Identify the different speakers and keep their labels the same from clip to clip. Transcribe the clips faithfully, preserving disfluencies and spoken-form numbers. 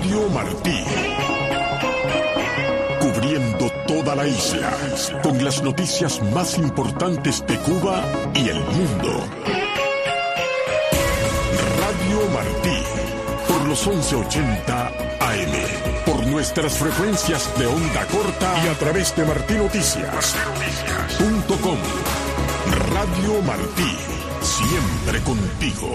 Speaker 1: Radio Martí. Cubriendo toda la isla, con las noticias más importantes de Cuba y el mundo. Radio Martí, por los once ochenta A M, por nuestras frecuencias de onda corta y a través de martinoticias punto com. Radio Martí, siempre contigo.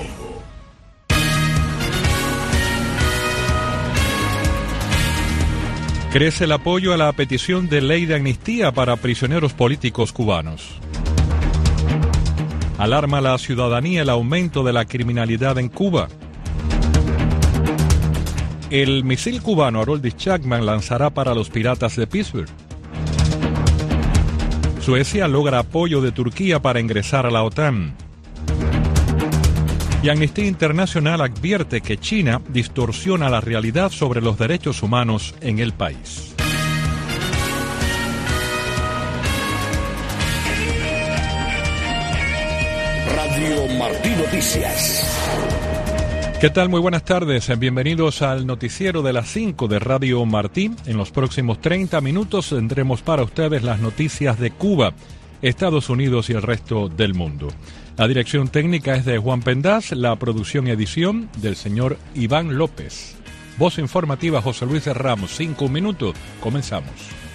Speaker 2: Crece el apoyo a la petición de ley de amnistía para prisioneros políticos cubanos. Alarma a la ciudadanía el aumento de la criminalidad en Cuba. El misil cubano Haroldis Chapman lanzará para los piratas de Pittsburgh. Suecia logra apoyo de Turquía para ingresar a la OTAN. Y Amnistía Internacional advierte que China distorsiona la realidad sobre los derechos humanos en el país.
Speaker 1: Radio Martí Noticias.
Speaker 2: ¿Qué tal? Muy buenas tardes. Bienvenidos al noticiero de las cinco de Radio Martí. En los próximos treinta minutos tendremos para ustedes las noticias de Cuba, Estados Unidos y el resto del mundo. La dirección técnica es de Juan Pendaz, la producción y edición del señor Iván López. Voz informativa José Luis Ramos. Cinco minutos. Comenzamos.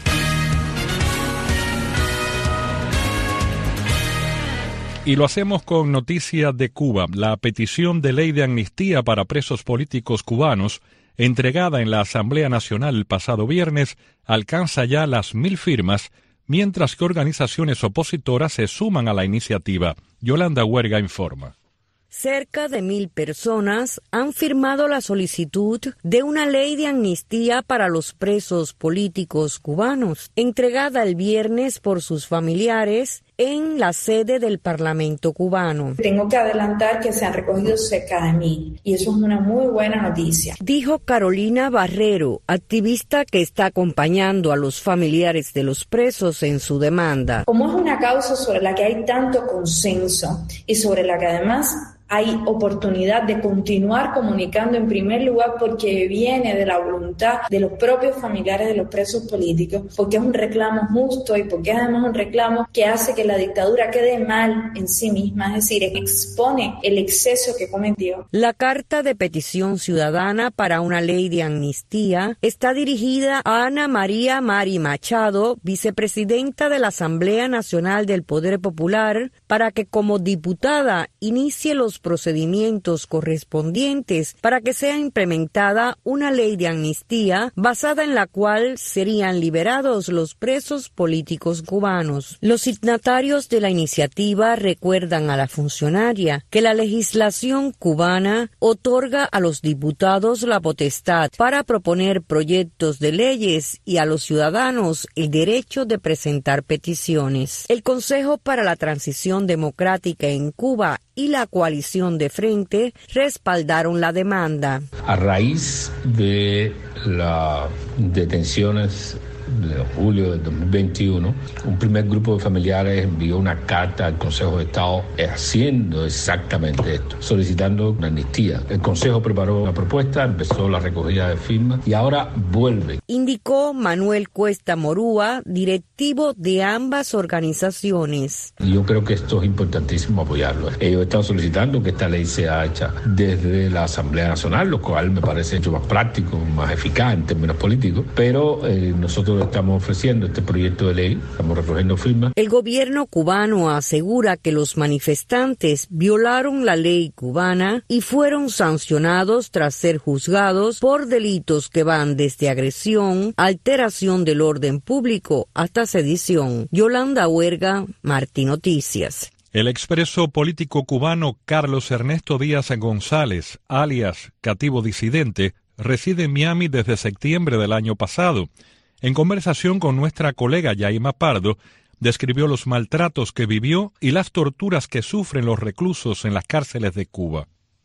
Speaker 2: Y lo hacemos con noticias de Cuba. La petición de ley de amnistía para presos políticos cubanos, entregada en la Asamblea Nacional el pasado viernes, alcanza ya las mil firmas, mientras que organizaciones opositoras se suman a la iniciativa. Yolanda Huerga informa.
Speaker 3: Cerca de mil personas han firmado la solicitud de una ley de amnistía para los presos políticos cubanos, entregada el viernes por sus familiares en la sede del Parlamento cubano.
Speaker 4: Tengo que adelantar que se han recogido cerca de mil, y eso es una muy buena noticia,
Speaker 3: dijo Carolina Barrero, activista que está acompañando a los familiares de los presos en su demanda.
Speaker 4: Como es una causa sobre la que hay tanto consenso y sobre la que además hay oportunidad de continuar comunicando, en primer lugar porque viene de la voluntad de los propios familiares de los presos políticos, porque es un reclamo justo y porque es además un reclamo que hace que la dictadura quede mal en sí misma, es decir, expone el exceso que cometió.
Speaker 3: La carta de petición ciudadana para una ley de amnistía está dirigida a Ana María Mari Machado, vicepresidenta de la Asamblea Nacional del Poder Popular, para que como diputada inicie los procedimientos correspondientes para que sea implementada una ley de amnistía basada en la cual serían liberados los presos políticos cubanos. Los signatarios de la iniciativa recuerdan a la funcionaria que la legislación cubana otorga a los diputados la potestad para proponer proyectos de leyes y a los ciudadanos el derecho de presentar peticiones. El Consejo para la Transición Democrática en Cuba y la coalición de Frente respaldaron la demanda.
Speaker 5: A raíz de las detenciones de julio de dos mil veintiuno, un primer grupo de familiares envió una carta al Consejo de Estado haciendo exactamente esto, solicitando una amnistía. El Consejo preparó una propuesta, empezó la recogida de firmas y ahora vuelve.
Speaker 3: Indicó Manuel Cuesta Morúa, directivo de ambas organizaciones.
Speaker 5: Yo creo que esto es importantísimo apoyarlo. Ellos están solicitando que esta ley sea hecha desde la Asamblea Nacional, lo cual me parece mucho más práctico, más eficaz en términos políticos, pero eh, nosotros estamos ofreciendo este proyecto de ley, estamos recogiendo firmas.
Speaker 3: El gobierno cubano asegura que los manifestantes violaron la ley cubana y fueron sancionados tras ser juzgados por delitos que van desde agresión, alteración del orden público hasta sedición. Yolanda Huerga, Martí Noticias.
Speaker 2: El expreso político cubano Carlos Ernesto Díaz González, alias Cativo Disidente, reside en Miami desde septiembre del año pasado. En conversación con nuestra colega Yaima Pardo, describió los maltratos que vivió y las torturas que sufren los reclusos en las cárceles de Cuba.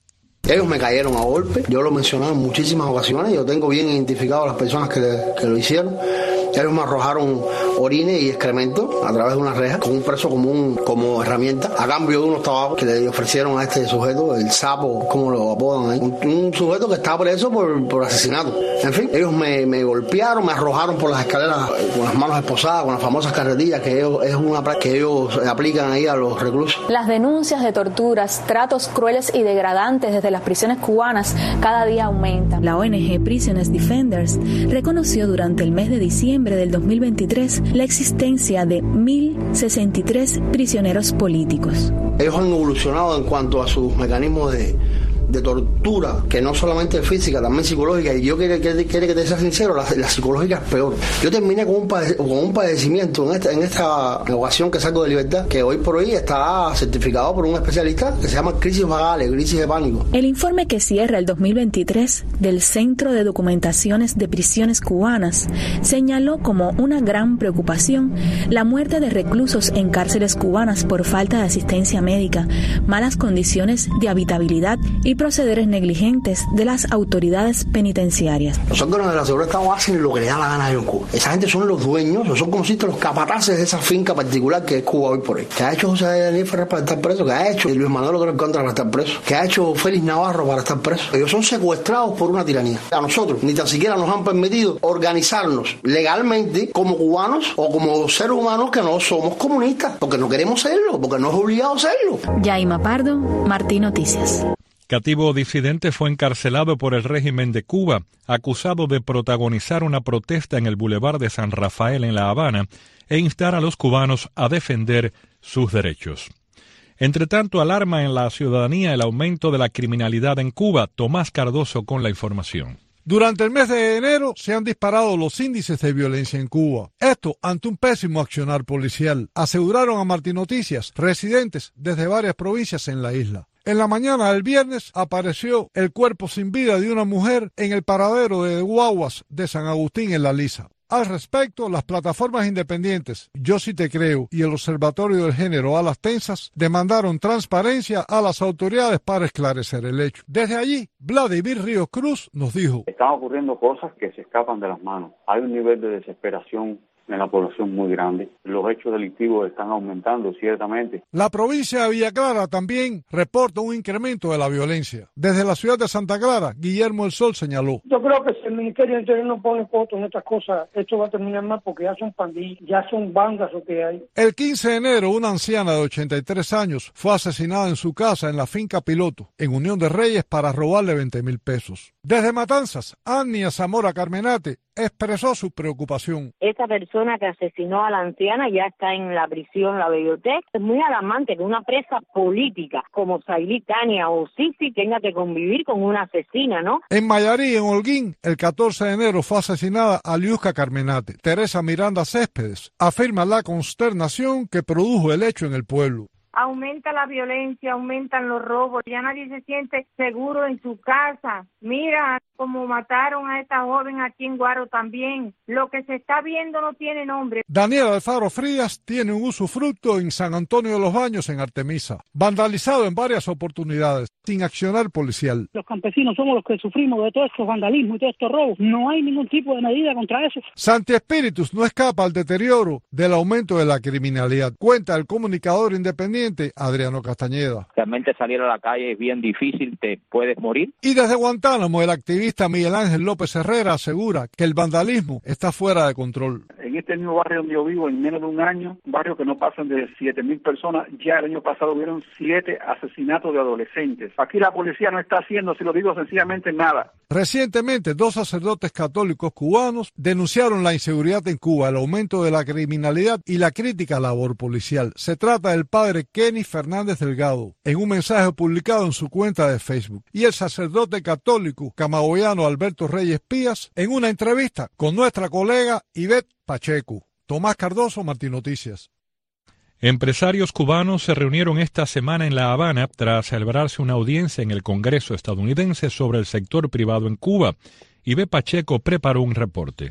Speaker 6: Ellos me cayeron a golpe, yo lo mencioné en muchísimas ocasiones, yo tengo bien identificado a las personas que, que lo hicieron. Ellos me arrojaron orines y excremento a través de una reja con un preso común como herramienta, a cambio de unos tabacos que le ofrecieron a este sujeto, el sapo, como lo apodan ahí, un, un sujeto que está preso por, por asesinato. En fin, ellos me, me golpearon, me arrojaron por las escaleras con las manos esposadas, con las famosas carretillas que ellos, es una práctica que ellos aplican ahí a los reclusos.
Speaker 7: Las denuncias de torturas, tratos crueles y degradantes desde las prisiones cubanas cada día aumentan.
Speaker 8: La O N G Prisoners Defenders reconoció durante el mes de diciembre del dos mil veintitrés la existencia de mil sesenta y tres prisioneros políticos.
Speaker 6: Ellos han evolucionado en cuanto a sus mecanismos de, de tortura, que no solamente física, también psicológica, y yo quiero, quiero, quiero que te sea sincero, la, la psicológica es peor. Yo terminé con un, pade, con un padecimiento en esta, en esta ocasión que salgo de libertad, que hoy por hoy está certificado por un especialista que se llama crisis vagales, crisis de pánico.
Speaker 8: El informe que cierra el dos mil veintitrés del Centro de Documentaciones de Prisiones Cubanas señaló como una gran preocupación la muerte de reclusos en cárceles cubanas por falta de asistencia médica, malas condiciones de habitabilidad y procederes negligentes de las autoridades penitenciarias.
Speaker 6: Los órganos de la seguridad del Estado hacen lo que le da la gana a ellos en Cuba. Esa gente son los dueños, son como si los capataces de esa finca particular que es Cuba hoy por hoy. ¿Qué ha hecho José Daniel Ferrer para estar preso? ¿Qué ha hecho Luis Manuel Otero Contra para estar preso? ¿Qué ha hecho Félix Navarro para estar preso? Ellos son secuestrados por una tiranía. A nosotros ni tan siquiera nos han permitido organizarnos legalmente como cubanos o como seres humanos que no somos comunistas, porque no queremos serlo, porque no es obligado serlo.
Speaker 8: Yaima Pardo, Martín Noticias.
Speaker 2: Cativo disidente fue encarcelado por el régimen de Cuba, acusado de protagonizar una protesta en el Boulevard de San Rafael en La Habana e instar a los cubanos a defender sus derechos. Entre tanto, alarma en la ciudadanía el aumento de la criminalidad en Cuba. Tomás Cardoso con la información.
Speaker 9: Durante el mes de enero se han disparado los índices de violencia en Cuba. Esto ante un pésimo accionar policial, aseguraron a Martín Noticias residentes desde varias provincias en la isla. En la mañana del viernes apareció el cuerpo sin vida de una mujer en el paradero de guaguas de San Agustín en La Lisa. Al respecto, las plataformas independientes Yo Sí Te Creo y el Observatorio del Género Alas Tensas demandaron transparencia a las autoridades para esclarecer el hecho. Desde allí, Vladimir Ríos Cruz nos dijo:
Speaker 10: están ocurriendo cosas que se escapan de las manos. Hay un nivel de desesperación en la población muy grande. Los hechos delictivos están aumentando ciertamente.
Speaker 9: La provincia de Villa Clara también reporta un incremento de la violencia. Desde la ciudad de Santa Clara, Guillermo El Sol señaló:
Speaker 11: yo creo que si el Ministerio del Interior no pone fotos en estas cosas, esto va a terminar mal porque ya son pandillas, ya son bandas lo que hay.
Speaker 9: El quince de enero, una anciana de ochenta y tres años fue asesinada en su casa en la finca Piloto, en Unión de Reyes, para robarle veinte mil pesos. Desde Matanzas, Ania Zamora Carmenate expresó su preocupación.
Speaker 12: Esta persona que asesinó a la anciana ya está en la prisión La Biblioteca. Es muy alarmante que una presa política como Sailí, Tania o Sisi tenga que convivir con una asesina, ¿no?
Speaker 9: En Mayarí, en Holguín, el catorce de enero fue asesinada Aliusca Carmenate. Teresa Miranda Céspedes afirma la consternación que produjo el hecho en el pueblo.
Speaker 13: Aumenta la violencia, aumentan los robos, ya nadie se siente seguro en su casa. Mira cómo mataron a esta joven aquí en Guaro también. Lo que se está viendo no tiene nombre.
Speaker 9: Daniel Alfaro Frías tiene un usufructo en San Antonio de los Baños, en Artemisa, vandalizado en varias oportunidades, sin accionar policial.
Speaker 11: Los campesinos somos los que sufrimos de todos estos vandalismos y todos estos robos. No hay ningún tipo de medida contra eso.
Speaker 9: Santi Espíritus no escapa al deterioro del aumento de la criminalidad, cuenta el comunicador independiente Adriano Castañeda.
Speaker 14: Realmente salir a la calle es bien difícil, te puedes morir.
Speaker 9: Y desde Guantánamo, el activista Miguel Ángel López Herrera asegura que el vandalismo está fuera de control.
Speaker 15: En este mismo barrio donde yo vivo, en menos de un año, un barrio que no pasan de siete mil personas, ya el año pasado hubieron siete asesinatos de adolescentes. Aquí la policía no está haciendo, si lo digo sencillamente, nada.
Speaker 9: Recientemente, dos sacerdotes católicos cubanos denunciaron la inseguridad en Cuba, el aumento de la criminalidad y la crítica labor policial. Se trata del padre Kenny Fernández Delgado, en un mensaje publicado en su cuenta de Facebook, y el sacerdote católico camagüeyano Alberto Reyes Pías en una entrevista con nuestra colega Ivette Pacheco. Tomás Cardoso, Martín Noticias.
Speaker 2: Empresarios cubanos se reunieron esta semana en La Habana tras celebrarse una audiencia en el Congreso estadounidense sobre el sector privado en Cuba. Ivette Pacheco preparó un reporte.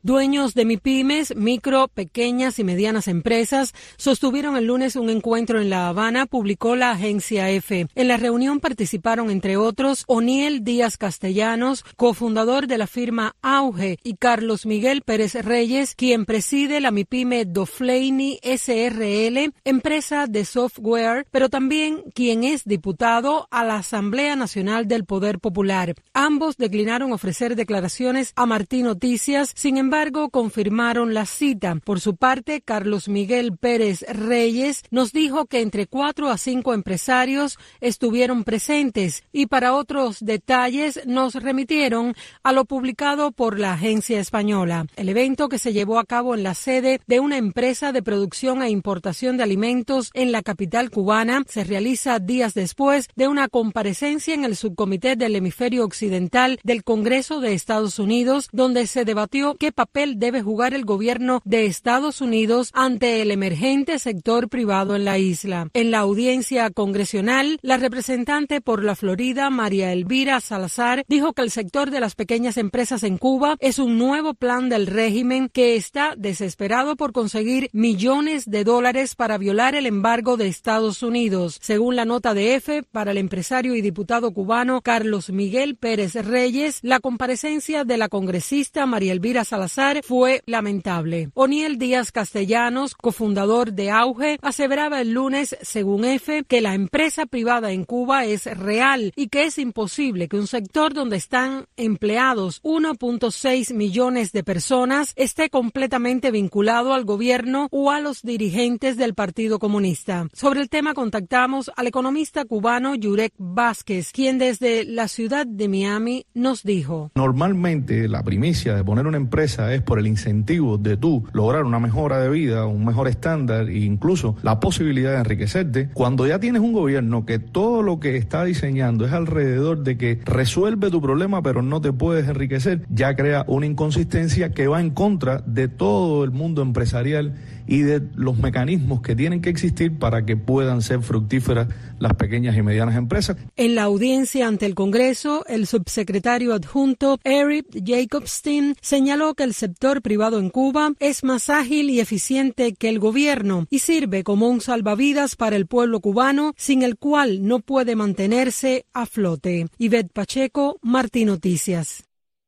Speaker 16: Dueños de MIPYMES, micro, pequeñas y medianas empresas, sostuvieron el lunes un encuentro en La Habana, publicó la agencia EFE. En la reunión participaron, entre otros, Oniel Díaz Castellanos, cofundador de la firma Auge, y Carlos Miguel Pérez Reyes, quien preside la MIPYME Dofleini S R L, empresa de software, pero también quien es diputado a la Asamblea Nacional del Poder Popular. Ambos declinaron ofrecer declaraciones a Martín Noticias, sin embargo, embargo, confirmaron la cita. Por su parte, Carlos Miguel Pérez Reyes nos dijo que entre cuatro a cinco empresarios estuvieron presentes y para otros detalles nos remitieron a lo publicado por la agencia española. El evento, que se llevó a cabo en la sede de una empresa de producción e importación de alimentos en la capital cubana, se realiza días después de una comparecencia en el subcomité del hemisferio occidental del Congreso de Estados Unidos, donde se debatió qué papel debe jugar el gobierno de Estados Unidos ante el emergente sector privado en la isla. En la audiencia congresional, la representante por la Florida, María Elvira Salazar, dijo que el sector de las pequeñas empresas en Cuba es un nuevo plan del régimen que está desesperado por conseguir millones de dólares para violar el embargo de Estados Unidos. Según la nota de EFE, para el empresario y diputado cubano Carlos Miguel Pérez Reyes, la comparecencia de la congresista María Elvira Salazar fue lamentable. Oniel Díaz Castellanos, cofundador de Auge, aseveraba el lunes, según EFE, que la empresa privada en Cuba es real y que es imposible que un sector donde están empleados uno punto seis millones de personas esté completamente vinculado al gobierno o a los dirigentes del Partido Comunista. Sobre el tema contactamos al economista cubano Yurek Vázquez, quien desde la ciudad de Miami nos dijo:
Speaker 17: Normalmente la primicia de poner una empresa es por el incentivo de tú lograr una mejora de vida, un mejor estándar e incluso la posibilidad de enriquecerte. Cuando ya tienes un gobierno que todo lo que está diseñando es alrededor de que resuelve tu problema pero no te puedes enriquecer, ya crea una inconsistencia que va en contra de todo el mundo empresarial y de los mecanismos que tienen que existir para que puedan ser fructíferas las pequeñas y medianas empresas.
Speaker 16: En la audiencia ante el Congreso, el subsecretario adjunto Eric Jacobstein señaló que el sector privado en Cuba es más ágil y eficiente que el gobierno y sirve como un salvavidas para el pueblo cubano, sin el cual no puede mantenerse a flote. Ivette Pacheco, Martín Noticias.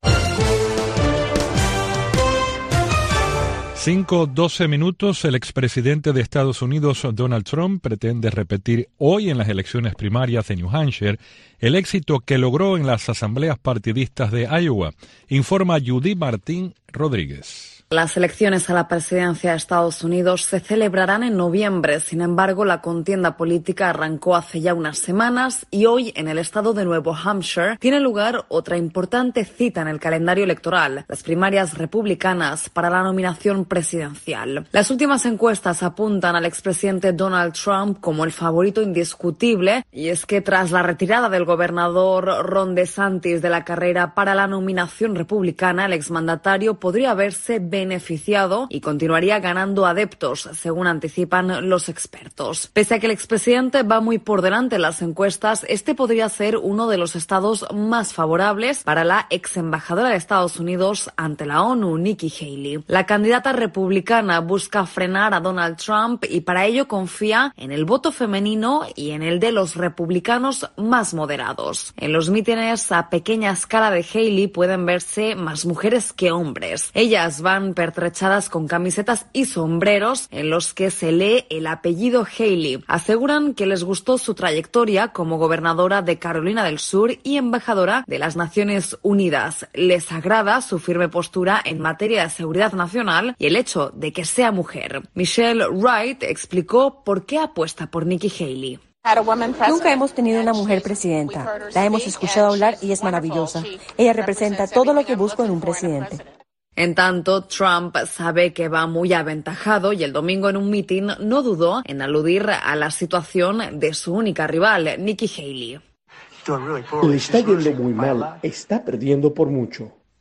Speaker 2: cinco doce minutos. El expresidente de Estados Unidos, Donald Trump, pretende repetir hoy en las elecciones primarias de New Hampshire el éxito que logró en las asambleas partidistas de Iowa, informa Judy Martín Rodríguez.
Speaker 18: Las elecciones a la presidencia de Estados Unidos se celebrarán en noviembre. Sin embargo, la contienda política arrancó hace ya unas semanas y hoy, en el estado de Nuevo Hampshire, tiene lugar otra importante cita en el calendario electoral, las primarias republicanas para la nominación presidencial. Las últimas encuestas apuntan al expresidente Donald Trump como el favorito indiscutible, y es que tras la retirada del gobernador Ron DeSantis de la carrera para la nominación republicana, el exmandatario podría verse beneficiado y continuaría ganando adeptos, según anticipan los expertos. Pese a que el expresidente va muy por delante en las encuestas, este podría ser uno de los estados más favorables para la ex embajadora de Estados Unidos ante la ONU, Nikki Haley. La candidata republicana busca frenar a Donald Trump y para ello confía en el voto femenino y en el de los republicanos más moderados. En los mítines a pequeña escala de Haley pueden verse más mujeres que hombres. Ellas van pertrechadas con camisetas y sombreros en los que se lee el apellido Haley. Aseguran que les gustó su trayectoria como gobernadora de Carolina del Sur y embajadora de las Naciones Unidas. Les agrada su firme postura en materia de seguridad nacional y el hecho de que sea mujer. Michelle Wright explicó por qué apuesta por Nikki Haley.
Speaker 19: Nunca hemos tenido una mujer presidenta. La hemos escuchado hablar y es maravillosa. Ella representa todo lo que busco en un presidente.
Speaker 18: En tanto, Trump sabe que va muy aventajado y el domingo en un mitin no dudó en aludir a la situación de su única rival, Nikki Haley.
Speaker 20: Le está yendo muy mal, está perdiendo por mucho.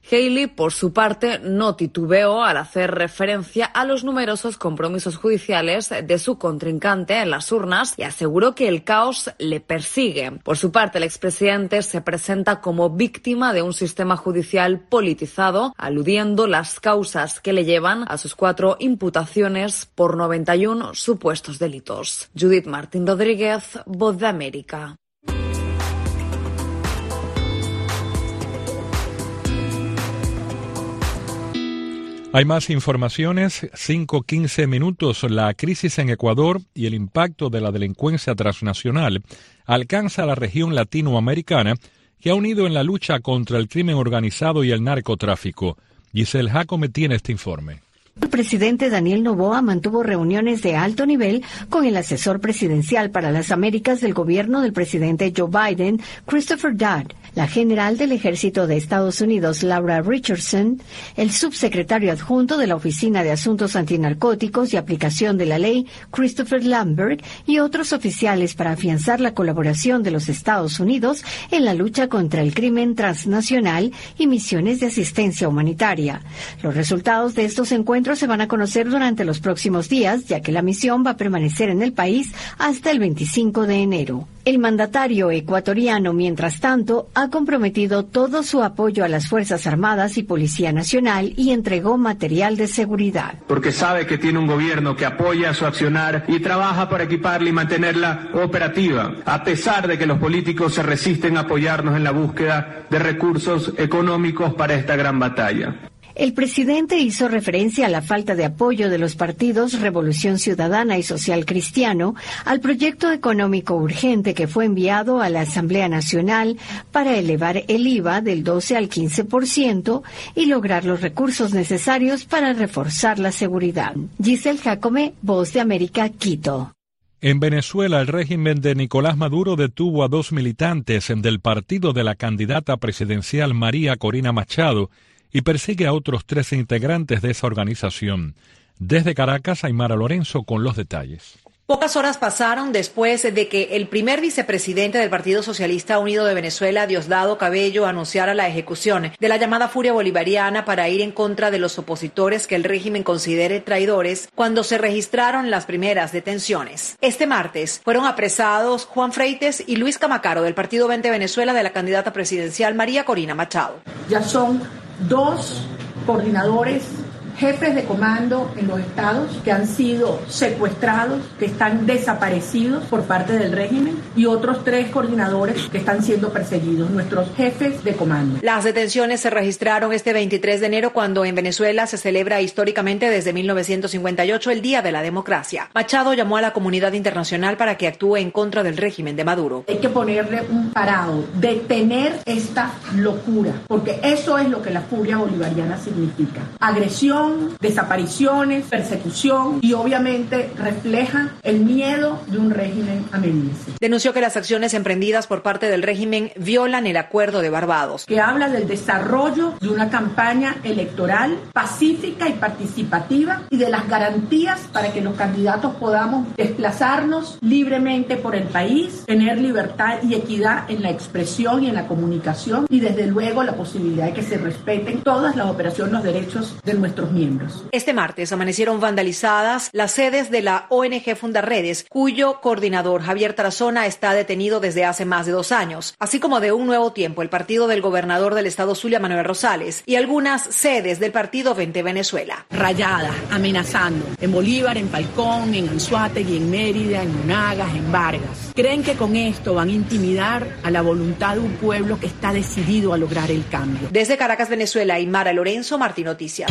Speaker 18: Haley, por su parte, no titubeó al hacer referencia a los numerosos compromisos judiciales de su contrincante en las urnas y aseguró que el caos le persigue. Por su parte, el expresidente se presenta como víctima de un sistema judicial politizado, aludiendo las causas que le llevan a sus cuatro imputaciones por noventa y uno supuestos delitos. Judith Martín Rodríguez, Voz de América.
Speaker 2: Hay más informaciones, cinco quince minutos. La crisis en Ecuador y el impacto de la delincuencia transnacional alcanza a la región latinoamericana que ha unido en la lucha contra el crimen organizado y el narcotráfico. Giselle Jacome tiene este informe.
Speaker 20: El presidente Daniel Noboa mantuvo reuniones de alto nivel con el asesor presidencial para las Américas del gobierno del presidente Joe Biden, Christopher Dodd, la general del Ejército de Estados Unidos, Laura Richardson, el subsecretario adjunto de la Oficina de Asuntos Antinarcóticos y Aplicación de la Ley, Christopher Lambert, y otros oficiales para afianzar la colaboración de los Estados Unidos en la lucha contra el crimen transnacional y misiones de asistencia humanitaria. Los resultados de estos encuentros se van a conocer durante los próximos días, ya que la misión va a permanecer en el país hasta el veinticinco de enero. El mandatario ecuatoriano, mientras tanto, ha comprometido todo su apoyo a las Fuerzas Armadas y Policía Nacional y entregó material de seguridad.
Speaker 21: Porque sabe que tiene un gobierno que apoya su accionar y trabaja para equiparla y mantenerla operativa, a pesar de que los políticos se resisten a apoyarnos en la búsqueda de recursos económicos para esta gran batalla.
Speaker 20: El presidente hizo referencia a la falta de apoyo de los partidos Revolución Ciudadana y Social Cristiano al proyecto económico urgente que fue enviado a la Asamblea Nacional para elevar el I V A del doce al quince por ciento y lograr los recursos necesarios para reforzar la seguridad. Giselle Jacome, Voz de América, Quito.
Speaker 2: En Venezuela, el régimen de Nicolás Maduro detuvo a dos militantes del partido de la candidata presidencial María Corina Machado y persigue a otros tres integrantes de esa organización. Desde Caracas, Aymara Lorenzo con los detalles.
Speaker 22: Pocas horas pasaron después de que el primer vicepresidente del Partido Socialista Unido de Venezuela, Diosdado Cabello, anunciara la ejecución de la llamada furia bolivariana para ir en contra de los opositores que el régimen considere traidores cuando se registraron las primeras detenciones. Este martes fueron apresados Juan Freites y Luis Camacaro del Partido veinte Venezuela de la candidata presidencial María Corina Machado.
Speaker 23: Ya son dos coordinadores, jefes de comando en los estados que han sido secuestrados, que están desaparecidos por parte del régimen, y otros tres coordinadores que están siendo perseguidos, nuestros jefes de comando.
Speaker 22: Las detenciones se registraron este veintitrés de enero, cuando en Venezuela se celebra históricamente desde mil novecientos cincuenta y ocho el Día de la Democracia. Machado llamó a la comunidad internacional para que actúe en contra del régimen de Maduro.
Speaker 23: Hay que ponerle un parado, detener esta locura, porque eso es lo que la furia bolivariana significa. Agresión, desapariciones, persecución, y obviamente refleja el miedo de un régimen amenaza.
Speaker 22: Denunció que las acciones emprendidas por parte del régimen violan el Acuerdo de Barbados,
Speaker 23: que habla del desarrollo de una campaña electoral pacífica y participativa y de las garantías para que los candidatos podamos desplazarnos libremente por el país, tener libertad y equidad en la expresión y en la comunicación, y desde luego la posibilidad de que se respeten todas las operaciones, los derechos de nuestros miembros.
Speaker 22: Este martes amanecieron vandalizadas las sedes de la O N G Fundarredes, cuyo coordinador Javier Tarazona está detenido desde hace más de dos años, así como de Un Nuevo Tiempo, el partido del gobernador del estado Zulia, Manuel Rosales, y algunas sedes del Partido veinte Venezuela.
Speaker 23: Rayadas, amenazando, en Bolívar, en Falcón, en Anzoátegui, en Mérida, en Monagas, en Vargas. Creen que con esto van a intimidar a la voluntad de un pueblo que está decidido a lograr el cambio.
Speaker 22: Desde Caracas, Venezuela, Aymara Lorenzo, Martín Noticias.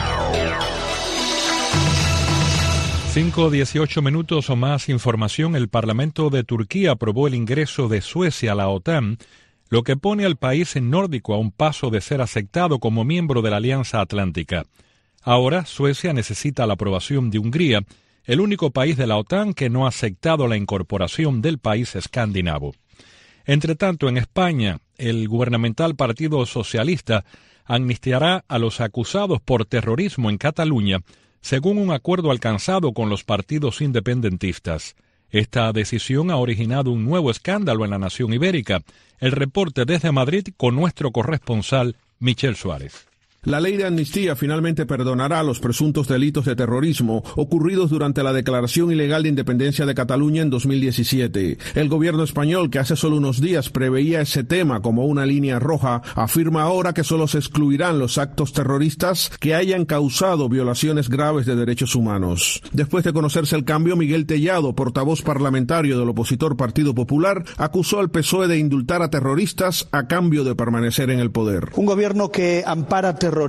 Speaker 2: cinco dieciocho minutos o más información. El Parlamento de Turquía aprobó el ingreso de Suecia a la OTAN, lo que pone al país nórdico a un paso de ser aceptado como miembro de la Alianza Atlántica. Ahora, Suecia necesita la aprobación de Hungría, el único país de la OTAN que no ha aceptado la incorporación del país escandinavo. Entre tanto, en España, el gubernamental Partido Socialista amnistiará a los acusados por terrorismo en Cataluña, según un acuerdo alcanzado con los partidos independentistas. Esta decisión ha originado un nuevo escándalo en la nación ibérica. El reporte desde Madrid con nuestro corresponsal Michel Suárez.
Speaker 1: La ley de amnistía finalmente perdonará los presuntos delitos de terrorismo ocurridos durante la declaración ilegal de independencia de Cataluña en dos mil diecisiete. El gobierno español, que hace solo unos días preveía ese tema como una línea roja, afirma ahora que solo se excluirán los actos terroristas que hayan causado violaciones graves de derechos humanos. Después de conocerse el cambio, Miguel Tellado, portavoz parlamentario del opositor Partido Popular, acusó al P S O E de indultar a terroristas a cambio de permanecer en el poder.
Speaker 4: Un gobierno que ampara terroristas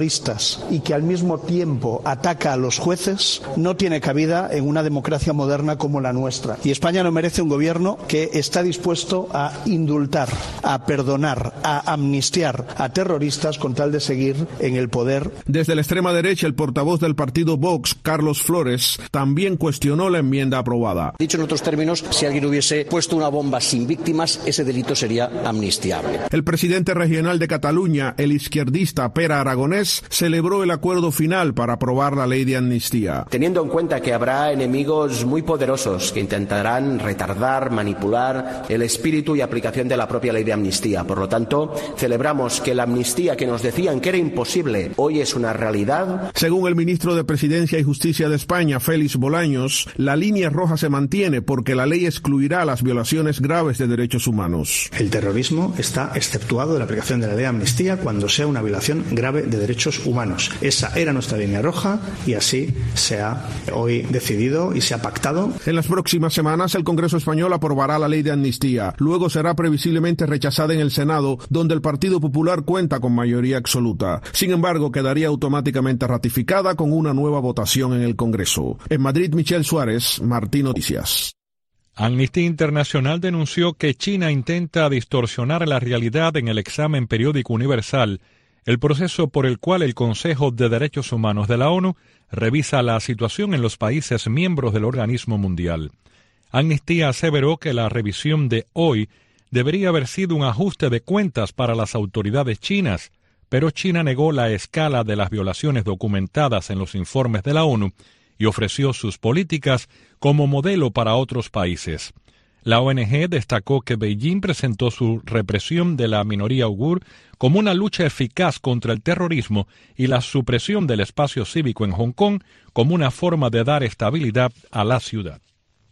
Speaker 4: y que al mismo tiempo ataca a los jueces no tiene cabida en una democracia moderna como la nuestra. Y España no merece un gobierno que está dispuesto a indultar, a perdonar, a amnistiar a terroristas con tal de seguir en el poder.
Speaker 1: Desde la extrema derecha, el portavoz del partido Vox, Carlos Flores, también cuestionó la enmienda aprobada.
Speaker 5: Dicho en otros términos, si alguien hubiese puesto una bomba sin víctimas, ese delito sería amnistiable.
Speaker 1: El presidente regional de Cataluña, el izquierdista Pere Aragonés, celebró el acuerdo final para aprobar la ley de amnistía.
Speaker 5: Teniendo en cuenta que habrá enemigos muy poderosos que intentarán retardar, manipular el espíritu y aplicación de la propia ley de amnistía. Por lo tanto, celebramos que la amnistía que nos decían que era imposible, hoy es una realidad.
Speaker 1: Según el ministro de Presidencia y Justicia de España, Félix Bolaños, la línea roja se mantiene porque la ley excluirá las violaciones graves de derechos humanos.
Speaker 4: El terrorismo está exceptuado de la aplicación de la ley de amnistía cuando sea una violación grave de derechos humanos. Esa era nuestra línea roja y así se ha hoy decidido y se ha pactado.
Speaker 1: En las próximas semanas el Congreso español aprobará la ley de amnistía. Luego será previsiblemente rechazada en el Senado, donde el Partido Popular cuenta con mayoría absoluta. Sin embargo, quedaría automáticamente ratificada con una nueva votación en el Congreso. En Madrid, Michel Suárez, Martín Noticias.
Speaker 2: Amnistía Internacional denunció que China intenta distorsionar la realidad en el examen periódico universal, el proceso por el cual el Consejo de Derechos Humanos de la ONU revisa la situación en los países miembros del organismo mundial. Amnistía aseveró que la revisión de hoy debería haber sido un ajuste de cuentas para las autoridades chinas, pero China negó la escala de las violaciones documentadas en los informes de la ONU y ofreció sus políticas como modelo para otros países. La O N G destacó que Beijing presentó su represión de la minoría uigur como una lucha eficaz contra el terrorismo y la supresión del espacio cívico en Hong Kong como una forma de dar estabilidad a la ciudad.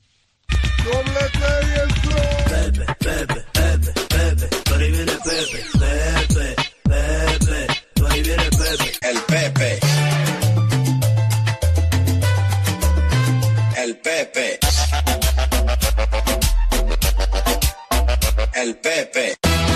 Speaker 24: Pepe, Pepe, Pepe, Pepe, por ahí viene Pepe, Pepe, Pepe, por ahí viene Pepe. El Pepe. El Pepe. El Pepe.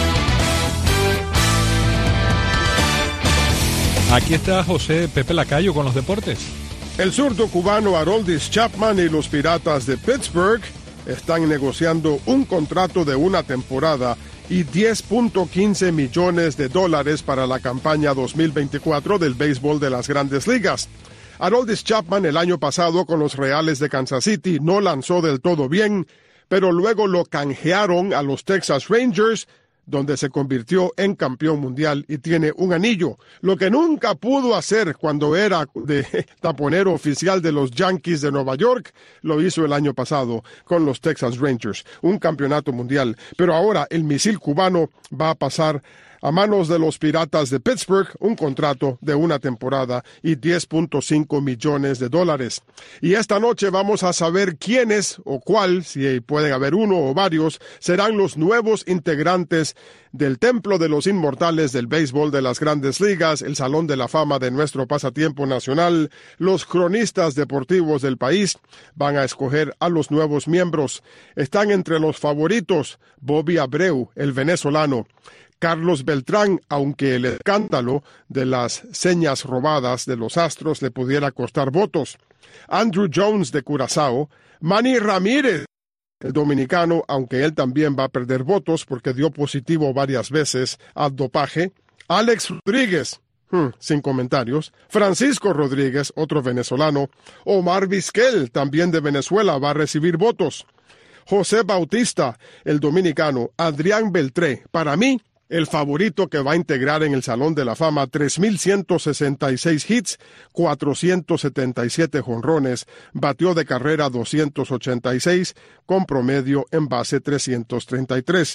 Speaker 2: Aquí está José Pepe Lacayo con los deportes.
Speaker 25: El zurdo cubano Aroldis Chapman y los Piratas de Pittsburgh están negociando un contrato de una temporada y diez punto quince millones de dólares para la campaña dos mil veinticuatro del béisbol de las Grandes Ligas. Aroldis Chapman el año pasado con los Reales de Kansas City no lanzó del todo bien, pero luego lo canjearon a los Texas Rangers, donde se convirtió en campeón mundial y tiene un anillo, lo que nunca pudo hacer cuando era de taponero oficial de los Yankees de Nueva York, lo hizo el año pasado con los Texas Rangers, un campeonato mundial. Pero ahora el misil cubano va a pasar a manos de los Piratas de Pittsburgh, un contrato de una temporada y diez punto cinco millones de dólares. Y esta noche vamos a saber quiénes o cuál, si pueden haber uno o varios, serán los nuevos integrantes del Templo de los Inmortales del béisbol de las Grandes Ligas, el Salón de la Fama de nuestro pasatiempo nacional. Los cronistas deportivos del país van a escoger a los nuevos miembros. Están entre los favoritos Bobby Abreu, el venezolano, Carlos Beltrán, aunque el escándalo de las señas robadas de los Astros le pudiera costar votos, Andrew Jones de Curazao, Manny Ramírez, el dominicano, aunque él también va a perder votos porque dio positivo varias veces al dopaje, Alex Rodríguez, hmm, sin comentarios, Francisco Rodríguez, otro venezolano, Omar Vizquel, también de Venezuela, va a recibir votos, José Bautista, el dominicano, Adrián Beltré, para mí, el favorito que va a integrar en el Salón de la Fama tres mil ciento sesenta y seis hits, cuatrocientos setenta y siete jonrones, batió de carrera doscientos ochenta y seis, con promedio en base trescientos treinta y tres.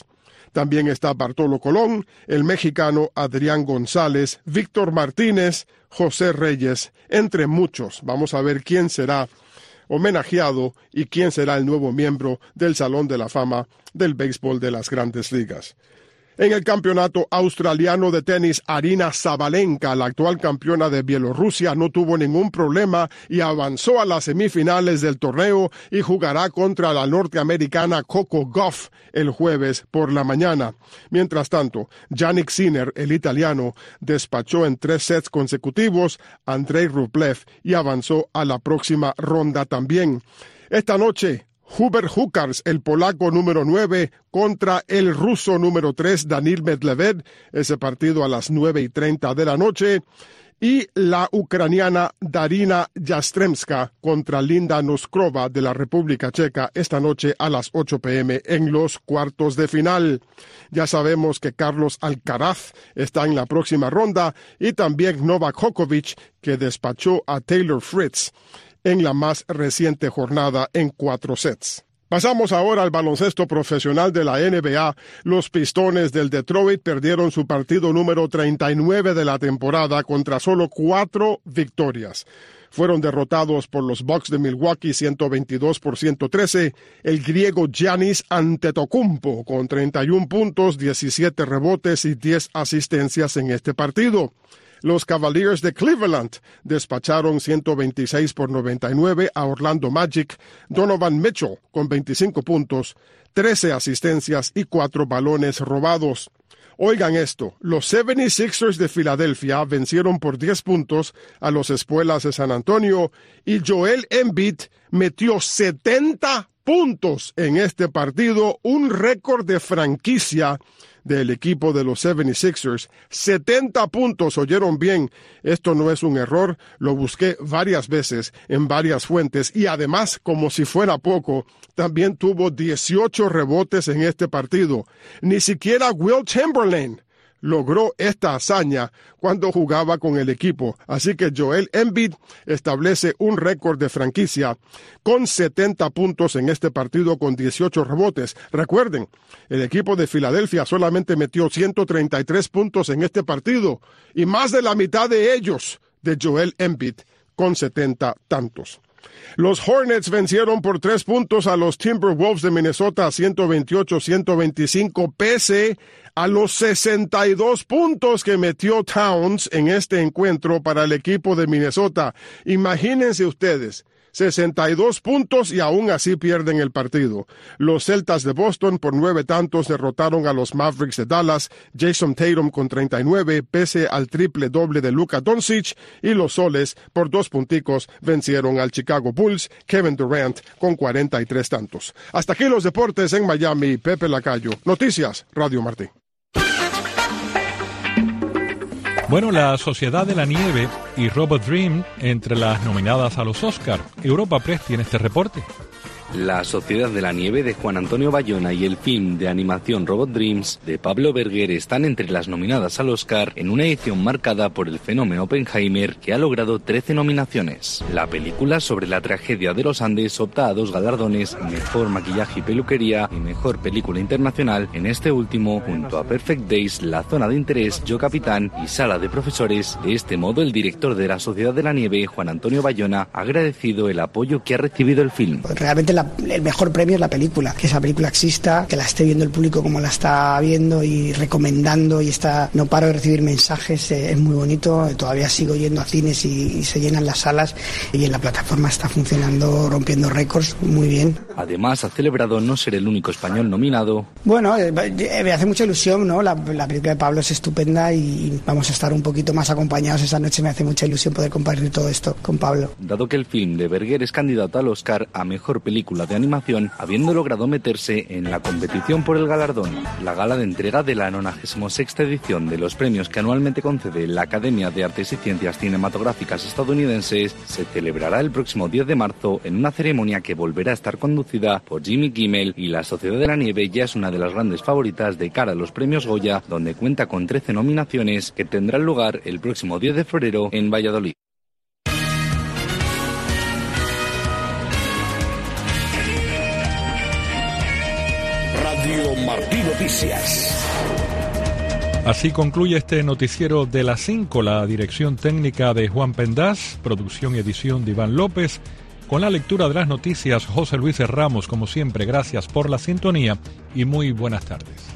Speaker 25: También está Bartolo Colón, el mexicano Adrián González, Víctor Martínez, José Reyes, entre muchos. Vamos a ver quién será homenajeado y quién será el nuevo miembro del Salón de la Fama del béisbol de las Grandes Ligas. En el campeonato australiano de tenis, Aryna Sabalenka, la actual campeona de Bielorrusia, no tuvo ningún problema y avanzó a las semifinales del torneo y jugará contra la norteamericana Coco Gauff el jueves por la mañana. Mientras tanto, Jannik Sinner, el italiano, despachó en tres sets consecutivos a Andrei Rublev y avanzó a la próxima ronda también. Esta noche, Hubert Hurkacz, el polaco número nueve, contra el ruso número tres, Daniil Medvedev, ese partido a las nueve y treinta de la noche, y la ucraniana Darina Yastremska contra Linda Noskrova de la República Checa esta noche a las ocho p m en los cuartos de final. Ya sabemos que Carlos Alcaraz está en la próxima ronda y también Novak Djokovic, que despachó a Taylor Fritz en la más reciente jornada en cuatro sets. Pasamos ahora al baloncesto profesional de la N B A. Los Pistones del Detroit perdieron su partido número treinta y nueve de la temporada contra solo cuatro victorias. Fueron derrotados por los Bucks de Milwaukee ciento veintidós por ciento trece. El griego Giannis Antetokounmpo con treinta y un puntos, diecisiete rebotes y diez asistencias en este partido. Los Cavaliers de Cleveland despacharon ciento veintiséis por noventa y nueve a Orlando Magic. Donovan Mitchell con veinticinco puntos, trece asistencias y cuatro balones robados. Oigan esto, los setenta y seis ers de Filadelfia vencieron por diez puntos a los Espuelas de San Antonio y Joel Embiid metió setenta puntos en este partido, un récord de franquicia del equipo de los setenta y seis ers. setenta puntos, oyeron bien, esto no es un error, lo busqué varias veces en varias fuentes y además, como si fuera poco, también tuvo dieciocho rebotes en este partido. Ni siquiera Will Chamberlain logró esta hazaña cuando jugaba con el equipo. Así que Joel Embiid establece un récord de franquicia con setenta puntos en este partido con dieciocho rebotes. Recuerden, el equipo de Filadelfia solamente metió ciento treinta y tres puntos en este partido y más de la mitad de ellos de Joel Embiid con setenta tantos. Los Hornets vencieron por tres puntos a los Timberwolves de Minnesota ciento veintiocho a ciento veinticinco pese a los sesenta y dos puntos que metió Towns en este encuentro para el equipo de Minnesota. Imagínense ustedes, sesenta y dos puntos y aún así pierden el partido. Los Celtas de Boston por nueve tantos derrotaron a los Mavericks de Dallas. Jason Tatum con treinta y nueve pese al triple doble de Luka Doncic y los Soles por dos punticos vencieron al Chicago Bulls. Kevin Durant con cuarenta y tres tantos. Hasta aquí los deportes en Miami. Pepe Lacayo. Noticias, Radio Martín.
Speaker 2: Bueno, la Sociedad de la Nieve y Robot Dream entre las nominadas a los Oscar. Europa Press tiene este reporte.
Speaker 3: La Sociedad de la Nieve de Juan Antonio Bayona y el film de animación Robot Dreams de Pablo Berger están entre las nominadas al Oscar en una edición marcada por el fenómeno Oppenheimer, que ha logrado trece nominaciones. La película sobre la tragedia de los Andes opta a dos galardones: Mejor Maquillaje y Peluquería y Mejor Película Internacional, en este último junto a Perfect Days, La Zona de Interés, Yo Capitán y Sala de Profesores. De este modo, el director de la Sociedad de la Nieve, Juan Antonio Bayona, ha agradecido el apoyo que ha recibido el film.
Speaker 6: Realmente la, el mejor premio es la película, que esa película exista, que la esté viendo el público como la está viendo y recomendando, y está, no paro de recibir mensajes, eh, es muy bonito. Todavía sigo yendo a cines y, y se llenan las salas, y en la plataforma está funcionando, rompiendo récords muy bien.
Speaker 3: Además, ha celebrado no ser el único español nominado.
Speaker 6: Bueno, eh, me hace mucha ilusión, ¿no? La, la película de Pablo es estupenda y vamos a estar un poquito más acompañados esa noche. Me hace mucha ilusión poder compartir todo esto con Pablo.
Speaker 3: Dado que el film de Berger es candidato al Oscar a Mejor Película de Animación, habiendo logrado meterse en la competición por el galardón. La gala de entrega de la nonagésima sexta edición de los premios que anualmente concede la Academia de Artes y Ciencias Cinematográficas estadounidenses se celebrará el próximo diez de marzo en una ceremonia que volverá a estar conducida por Jimmy Kimmel, y la Sociedad de la Nieve ya es una de las grandes favoritas de cara a los premios Goya, donde cuenta con trece nominaciones que tendrán lugar el próximo diez de febrero en Valladolid.
Speaker 7: Radio Martí Noticias.
Speaker 2: Así concluye este noticiero de las cinco, la dirección técnica de Juan Pendaz, producción y edición de Iván López, con la lectura de las noticias José Luis Ramos. Como siempre, gracias por la sintonía y muy buenas tardes.